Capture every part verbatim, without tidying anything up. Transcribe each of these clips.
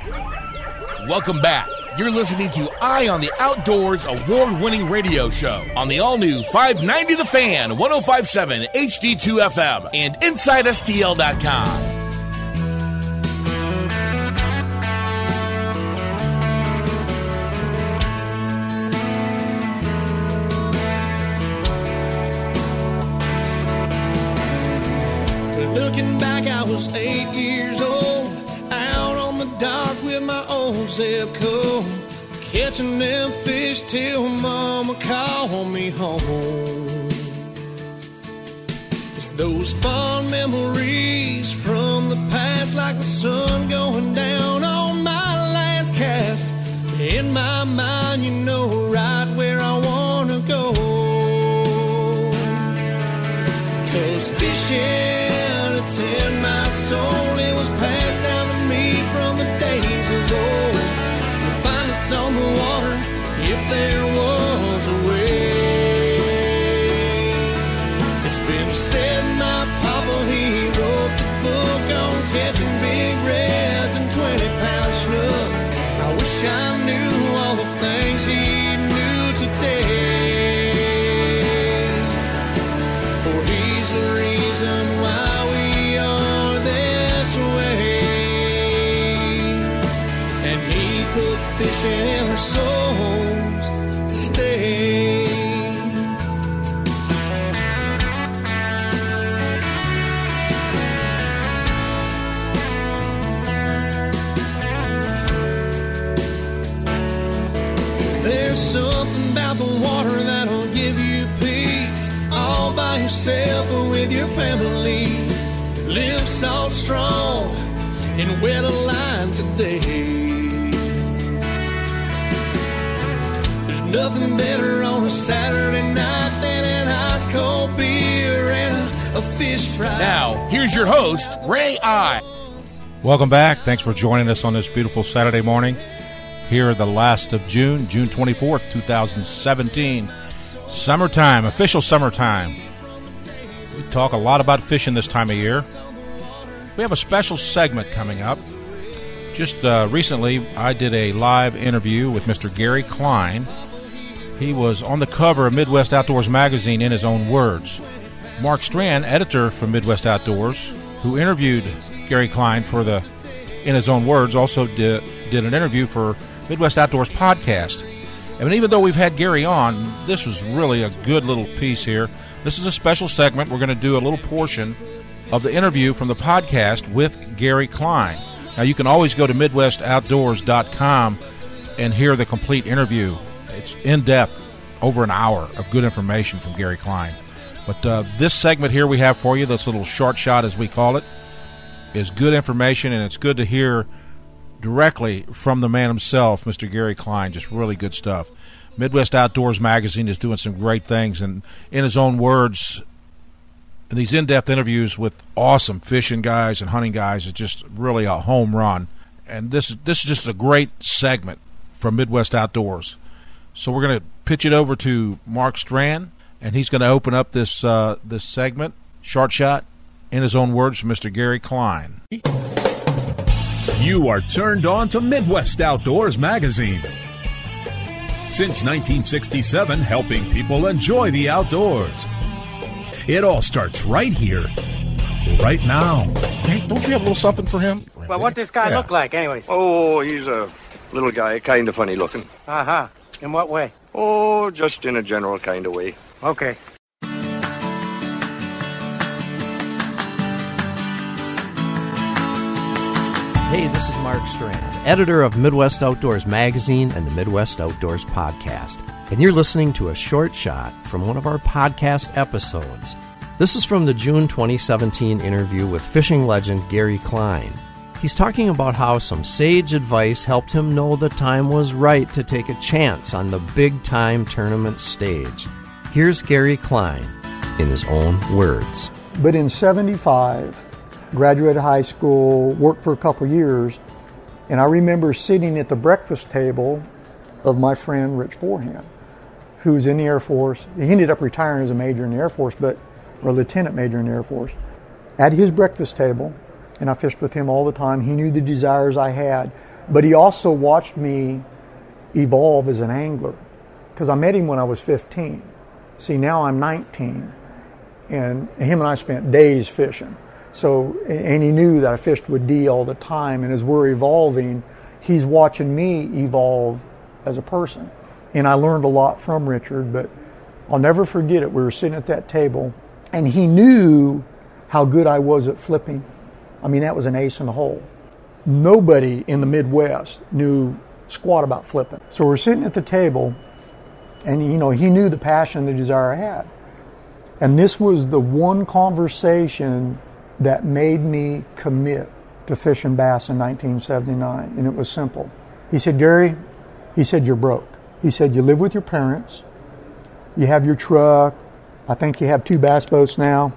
Welcome back. You're listening to Eye on the Outdoors award-winning radio show on the all-new five ninety The Fan, one oh five point seven H D two F M, and Inside S T L dot com. Looking back, I was eight years old, out on the dock with my old zip code, catching them fish till mama called me home. It's those fond memories from the past, like the sun going down on my last cast. In my mind, you know right where I want to go, 'cause fishing, it's in my soul. It was passed down to me from the days of old. You'll find us on the water if there was a way. It's been said my papa, he wrote the book on catching big reds and twenty pound snook. I wish I knew all the things he knew today, for he's the reason why fishing in our souls to stay. There's something about the water that'll give you peace, all by yourself or with your family. Live salt strong and wet a line today. Nothing better on a Saturday night than an ice cold beer and a, a fish fry. Now, here's your host, Ray I. Welcome back. Thanks for joining us on this beautiful Saturday morning. Here the last of June, June twenty-fourth, twenty seventeen. Summertime, official summertime. We talk a lot about fishing this time of year. We have a special segment coming up. Just uh, recently, I did a live interview with Mister Gary Klein. He was on the cover of Midwest Outdoors magazine in his own words. Mark Strand, editor from Midwest Outdoors, who interviewed Gary Klein for the In His Own Words, also did, did an interview for Midwest Outdoors podcast. And even though we've had Gary on, this was really a good little piece here. This is a special segment. We're going to do a little portion of the interview from the podcast with Gary Klein. Now, you can always go to Midwest Outdoors dot com and hear the complete interview. It's in-depth, over an hour of good information from Gary Klein. But uh, this segment here we have for you, this little short shot as we call it, is good information, and it's good to hear directly from the man himself, Mister Gary Klein. Just really good stuff. Midwest Outdoors magazine is doing some great things, and in his own words, these in-depth interviews with awesome fishing guys and hunting guys is just really a home run. And this, this is just a great segment from Midwest Outdoors. So we're going to pitch it over to Mark Strand, and he's going to open up this uh, this segment, short shot, in his own words, from Mister Gary Klein. You are turned on to Midwest Outdoors magazine. Since nineteen sixty-seven, helping people enjoy the outdoors. It all starts right here, right now. Hey, don't you have a little something for him? Well, what does this guy Yeah. look like, anyways? Oh, he's a little guy, kind of funny looking. Uh-huh. In what way? Oh, just in a general kind of way. Okay. Hey, this is Mark Strand, editor of Midwest Outdoors Magazine and the Midwest Outdoors Podcast. And you're listening to a short shot from one of our podcast episodes. This is from the June twenty seventeen interview with fishing legend Gary Klein. He's talking about how some sage advice helped him know the time was right to take a chance on the big-time tournament stage. Here's Gary Klein in his own words. But in seventy-five, graduated high school, worked for a couple years, and I remember sitting at the breakfast table of my friend Rich Forehand, who's in the Air Force. He ended up retiring as a major in the Air Force, but or a lieutenant major in the Air Force. At his breakfast table, and I fished with him all the time. He knew the desires I had But he also watched me evolve as an angler, because I met him when I was fifteen. See, now I'm nineteen, and him and I spent days fishing. So, and he knew that I fished with Dee all the time, and as we're evolving, he's watching me evolve as a person. And I learned a lot from Richard, but I'll never forget it. We were sitting at that table, and he knew how good I was at flipping. I mean, that was an ace in the hole. Nobody in the Midwest knew squat about flipping. So we're sitting at the table, and you know, he knew the passion, the desire I had. And this was the one conversation that made me commit to fishing bass in nineteen seventy-nine, and it was simple. He said, Gary, he said, you're broke. He said, you live with your parents, you have your truck, I think you have two bass boats now.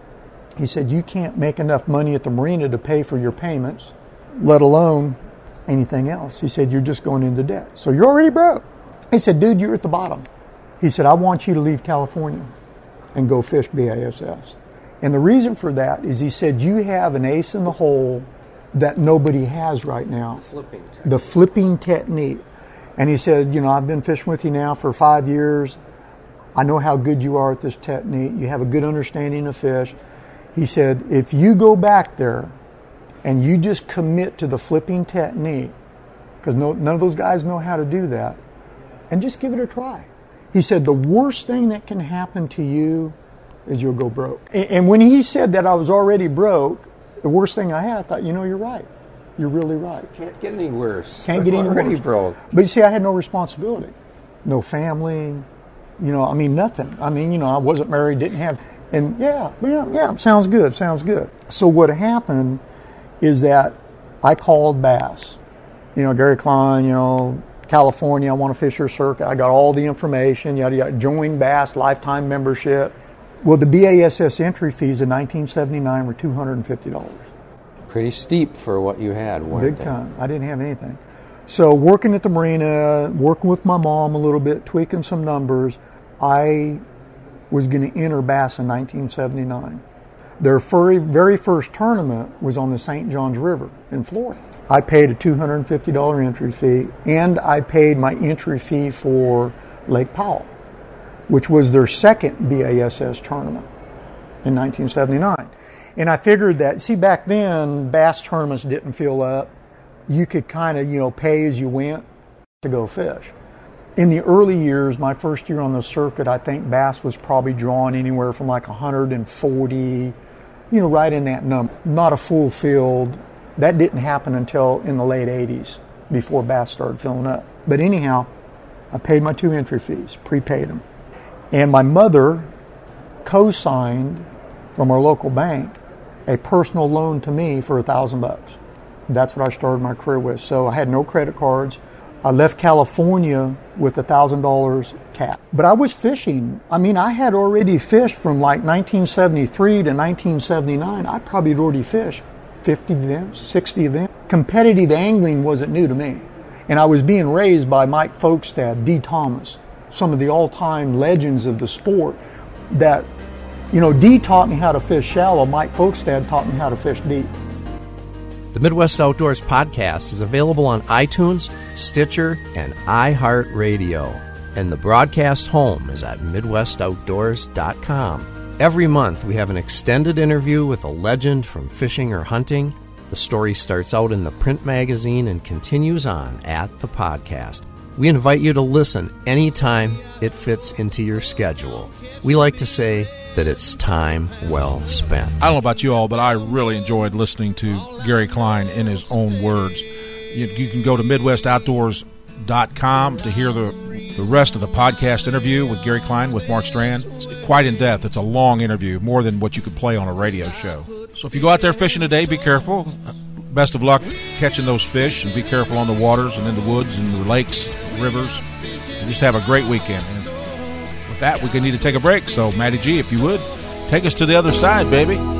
He said, you can't make enough money at the marina to pay for your payments, let alone anything else. He said, you're just going into debt. So you're already broke. He said, dude, you're at the bottom. He said, I want you to leave California and go fish B A S S. And the reason for that is he said, you have an ace in the hole that nobody has right now. The flipping technique. The flipping technique. And he said, you know, I've been fishing with you now for five years. I know how good you are at this technique. You have a good understanding of fish. He said, if you go back there and you just commit to the flipping technique, because no, none of those guys know how to do that, and just give it a try. He said, the worst thing that can happen to you is you'll go broke. And, and when he said that I was already broke, the worst thing I had, I thought, you know, you're right. You're really right. Can't get any worse. Can't get any already worse. broke. But you see, I had no responsibility. No family, you know, I mean, nothing. I mean, you know, I wasn't married, didn't have, and yeah, yeah, yeah, sounds good, sounds good. So what happened is that I called Bass. You know, Gary Klein, you know, California, I want to fish your circuit. I got all the information, yada, yada, join Bass, lifetime membership. Well, the B A S S entry fees in nineteen seventy-nine were two hundred fifty dollars. Pretty steep for what you had, weren't Big they? time. I didn't have anything. So working at the marina, working with my mom a little bit, tweaking some numbers, I was going to enter Bass in nineteen seventy-nine. Their very, very first tournament was on the Saint Johns River in Florida. I paid a two hundred fifty dollars entry fee, and I paid my entry fee for Lake Powell, which was their second B A S S tournament in nineteen seventy-nine. And I figured that, see, back then, bass tournaments didn't fill up. You could kind of, you know, pay as you went to go fish. In the early years, my first year on the circuit, I think bass was probably drawn anywhere from like one hundred forty, you know, right in that number. Not a full field. That didn't happen until in the late eighties, before bass started filling up. But anyhow, I paid my two entry fees, prepaid them. And my mother co-signed from our local bank a personal loan to me for a thousand bucks. That's what I started my career with. So I had no credit cards. I left California with a thousand dollars cap. But I was fishing. I mean, I had already fished from like nineteen seventy-three to nineteen seventy-nine. I probably had already fished fifty events, sixty events. Competitive angling wasn't new to me. And I was being raised by Mike Folkestad, Dee Thomas, some of the all-time legends of the sport that, you know, Dee taught me how to fish shallow. Mike Folkestad taught me how to fish deep. The Midwest Outdoors Podcast is available on iTunes, Stitcher, and iHeartRadio. And the broadcast home is at Midwest Outdoors dot com. Every month we have an extended interview with a legend from fishing or hunting. The story starts out in the print magazine and continues on at the podcast. We invite you to listen anytime it fits into your schedule. We like to say that it's time well spent. I don't know about you all, but I really enjoyed listening to Gary Klein in his own words. You, you can go to Midwest Outdoors dot com to hear the, the rest of the podcast interview with Gary Klein with Mark Strand. It's quite in depth. It's a long interview, more than what you could play on a radio show. So if you go out there fishing today, be careful. Best of luck catching those fish, and be careful on the waters and in the woods and the lakes, rivers. And just have a great weekend. And with that, we're going to need to take a break. So, Matty G, if you would, take us to the other side, baby.